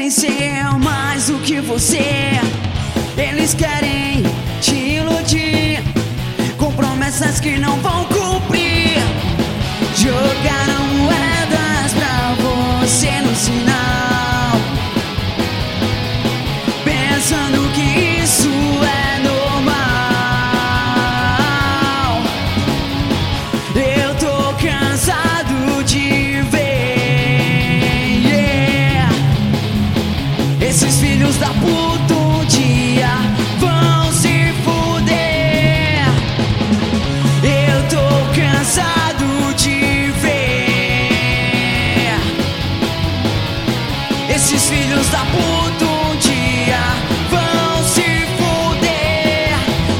querem ser mais do que você. Eles querem te iludir com promessas que não vão cumprir. Jogaram moedas pra você no sinal, pensando que isso é normal. Eu tô cansado de ver, esses filhos da puta um dia vão se fuder. Eu tô cansado de ver esses filhos da puta um dia vão se fuder.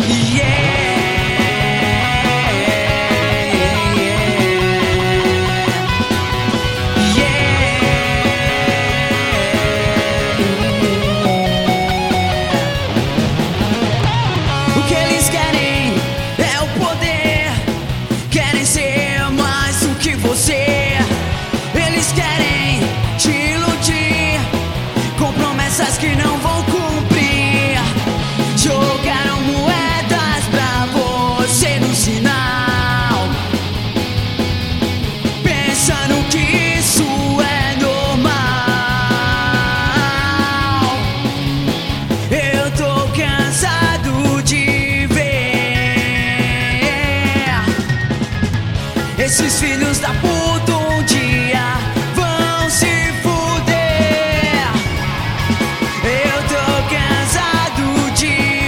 O que eles querem é o poder, querem ser mais do que você. Eles querem te iludir com promessas que não vão cumprir. Jogaram moedas pra você no sinal, pensando que isso é normal. Eu tô cansado de ver esses filhos da puta um dia vão se fuder. Eu tô cansado de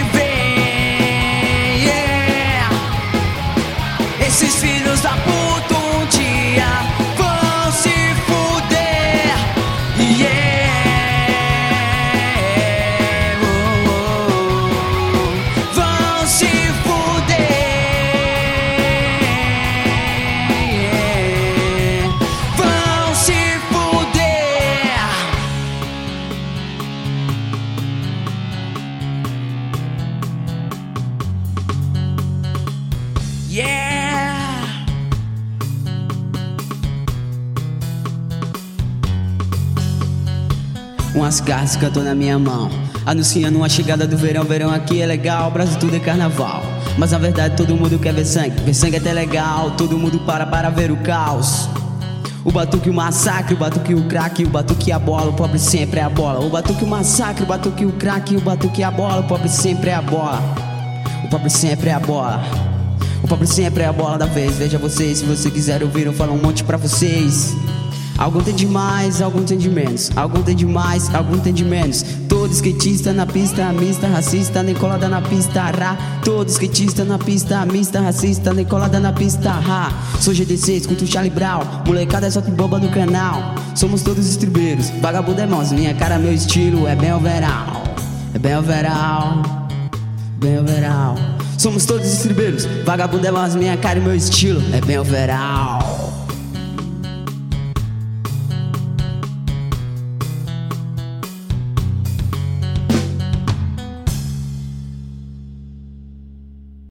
ver esses filhos da puta um dia vão se fuder. Vão se fuder. Vão se fuder. Umas garras cantou na minha mão, anunciando uma chegada do verão. Verão aqui é legal, Brasil tudo é carnaval. Mas na verdade todo mundo quer ver sangue é até legal. Todo mundo para ver o caos. O batuque, o massacre, o batuque, o crack, o batuque e a bola, o pobre sempre é a bola. O batuque, o massacre, o batuque, o crack, o batuque e a bola, o pobre sempre é a bola. O pobre sempre é a bola. O pobre sempre é a bola da vez. Veja vocês, se você quiser ouvir, eu falo um monte pra vocês. Algum tem de mais, algum tem de menos. Algum tem de mais, algum tem de menos. Todo skatista na pista, mista, racista, nem colada na pista, ra. Todo skatista na pista, mista, racista, nem colada na pista, ra. Sou GDC, escuto Charlie Brown, molecada é só que bomba no canal. Somos todos estribeiros, vagabundo é mãos. Minha cara, meu estilo é bem overall. É bem overall, bem overall. Somos todos estribeiros, vagabundo é mãos. Minha cara e meu estilo é bem overall.